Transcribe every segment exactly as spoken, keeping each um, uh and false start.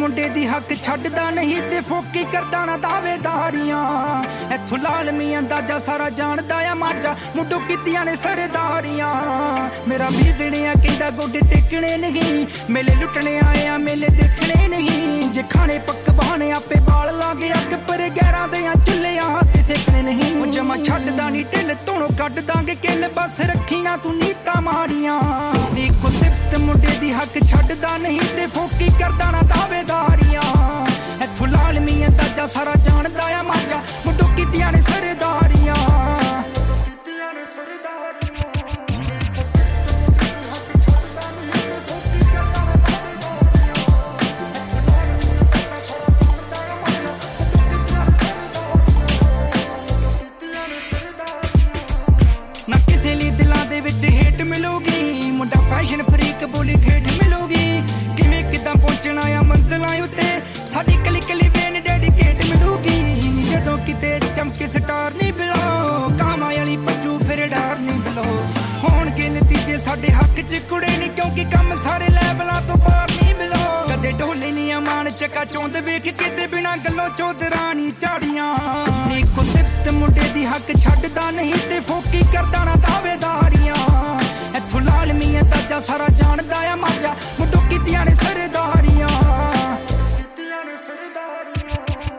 ਮੁੰਡੇ ਦੀ ਹੱਕ ਛੱਡਦਾ ਨਹੀਂ ਤੇ ਫੋਕੀ ਕਰਦਾ ਨਾ ਦਾਵੇਦਾਰੀਆਂ ਇੱਥੋਂ ਲਾਲ ਮੀਆਂ ਅੰਦਾਜ਼ਾ ਸਾਰਾ ਜਾਣਦਾ ਆ ਮਾਝਾ ਮੁੱਢੋਂ ਕੀਤੀਆਂ ਨੇ ਸਰਦਾਰੀਆਂ ਮੇਰਾ ਵੀ ਦਿਣਿਆ ਕਹਿੰਦਾ ਗੋਡੇ ਟੇਕਣੇ ਨਹੀਂ ਮੇਲੇ ਲੁੱਟਣੇ ਆਏ ਆ ਮੇਲੇ ਦੇਖਣੇ ਨਹੀਂ ਜੇ ਖਾਣੇ ਪਕਵਾਨ ਆਪੇ ਬਾਲ ਲਾਗੇ ਅੱਗ ਪਰ ਗੈਰਾਂ ਦੇ ਆ ਚੁੱਲਿਆਂ ਤੇ ਸੇਕਣੇ ਨਹੀਂ ਉਹ ਜਮਾ ਛੱਡਦਾ ਨਹੀਂ ਢਿੱਲ ਧੋਣੋਂ ਕੱਢ ਦਾਂਗੇ ਕਿੱਲ ਬਸ ਰੱਖੀਆਂ ਤੂੰ ਨੀਤਾਂ ਮਾੜੀਆਂ ਨੀ ਕੋ ਸਿਫਤ ਮੁੰਡੇ ਦੀ ਹੱਕ ਛੱਡਦਾ ਨਹੀਂ ਤੇ ਫੋਕੀ ਕਰਦਾ ਨਾ ਦਾਵੇਦਾਰੀਆਂ ਇੱਥੋਂ ਲਾਲ ਮੀਆਂ ਅੰਦਾਜ਼ਾ ਸਾਰਾ ਜਾਣਦਾ ਆ ਮਾਝਾ ਮੁੱਢੋਂ ਕੀਤੀਆਂ ਨੇ ਸਰਦਾਰੀਆਂ ਕੀਤੀਆਂ ਨੇ ਸਰਦਾਰੀਆਂ ਨਾ ਕਿਸੇ ਲਈ ਦਿਲਾਂ ਦੇ ਵਿੱਚ ਹੇਟ ਮਿਲੂਗੀ ਮੁੰਡਾ ਫੈਸ਼ਨ ਫਰੀਕ ਬੋਲੀ ਠੇਠ ਮਿਲੂਗੀ ਕਿਵੇਂ ਕਿੱਦਾਂ ਪਹੁੰਚਣਾ ਆ ਮੰਜ਼ਲਾਂ ਉੱਤੇ ਸਾਡੀ ਕਲੀ ਕਲੀ ਵੇਨ ਡੈਡੀਕੇਟ ਮਿਲੂਗੀ ਜਦੋਂ ਕਿਤੇ ਚਮਕੇ ਸਟਾਰ ਨਹੀਂ ਬਿਲੋ ਕਾਮਾਂ ਵਾਲੀ ਪੱਜੂ ਫਿਰ ਡਾਰ ਨਹੀਂ ਬਿਲੋ ਹੋਣਗੇ ਨਤੀਜੇ ਸਾਡੇ ਹੱਕ 'ਚ ਕੁੜੇ ਨਹੀਂ ਕਿਉਂਕਿ ਕੰਮ ਸਾਰੇ ਲੈਵਲਾਂ ਤੋਂ ਪਾਰ ਨਹੀਂ ਬਿਲੋ ਕਦੇ ਢੋਲੇ ਨਹੀਂ ਅਮਾਨ ਚੱਕਾ ਚੌਂਦ ਵੇਖ ਕਿਤੇ ਬਿਨਾਂ ਗੱਲੋਂ ਚੌਧਰਾਣੀ ਝਾੜੀਆਂ ਨੀ ਕੋ ਸਿਫਤ ਮੁੰਡੇ ਦੀ ਹੱਕ ਛੱਡਦਾ ਨਹੀਂ ਤੇ ਫੋਕੀ ਕਰਦਾ ਨਾ ਦਾਵੇਦਾਰੀਆਂ ਇੱਥੋਂ ਲਾਲ ਮੀਆਂ ਅੰਦਾਜ਼ਾ ਸਾਰਾ ਜਾਣਦਾ ਆ ਮਾਝਾ ਮੁੱਢੋਂ ਕੀਤੀਆਂ ਨੇ ਸਰਦਾਰੀਆਂ ਕੀਤੀਆਂ ਨੇ ਸਰਦਾਰੀਆਂ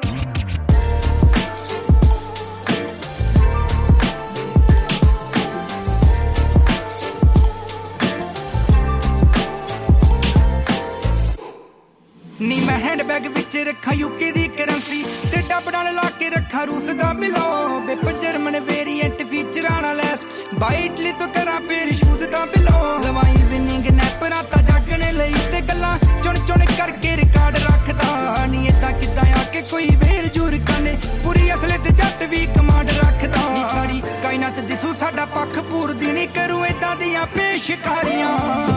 ਨੀ ਮੈਂ ਹੈਂਡ ਬੈਗ ਵਿੱਚ ਰੱਖਾਂ ਯੂਕੇ ਦੀ ਕਰੰਸੀ ਤੇ ਡੱਬ ਨਾਲ ਲਾ ਕੇ ਰੱਖਾਂ ਰੂਸ ਦਾ ਬਿਲੋ ਬੇਪ ਜਰਮਨ ਵੇਰੀਐਂਟ ਫੀਚਰਾਂ ਨਾਲ ਲੈਸ ਬਾਈ ਇਟਲੀ ਤੋਂ ਕਰਾਂ ਫੇਰ ਸ਼ੂਜ਼ ਦਾ ਬਿਲੋ ਲਵਾਈ ਵਿਨਿੰਗ ਨੈਪਰਾਂ ਤਾਂ ਜਾਗਣੇ ਲਈ ਤੇ ਗੱਲਾਂ ਚੁਣ ਚੁਣ ਕਰਕੇ ਰਿਕਾਰਡ ਰੱਖਦਾ ਨੀ ਏਦਾਂ ਕਿੱਦਾਂ ਆ ਕੇ ਕੋਈ ਵੇਰ ਜੂਰ ਕਾਨੇ ਪੂਰੀ ਅਸਲੇ ਤੇ ਜੱਟ ਵੀ ਕਮਾਂਡ ਰੱਖਦਾ ਨੀ ਸਾਰੀ ਕਾਇਨਾਤ ਦਿਸੂ ਸਾਡਾ ਪੱਖ ਪੂਰਦੀ ਨੀ ਕਰੂ ਏਦਾਂ ਦੀਆਂ ਪੇਸ਼ਕਾਰੀਆਂ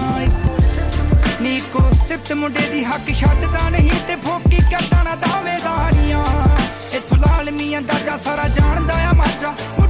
ਨੀ ਕੋ ਸਿਫਤ ਮੁੰਡੇ ਦੀ ਹੱਕ ਛੱਡਦਾ ਨਹੀਂ ਤੇ ਫੋਕੀ ਕਰਦਾ ਨਾ ਦਾਵੇਦਾਰੀਆਂ ਇੱਥੋਂ ਲਾਲ ਮੀਆਂ ਅੰਦਾਜ਼ਾ ਸਾਰਾ ਜਾਣਦਾ ਆ ਮਾਝਾ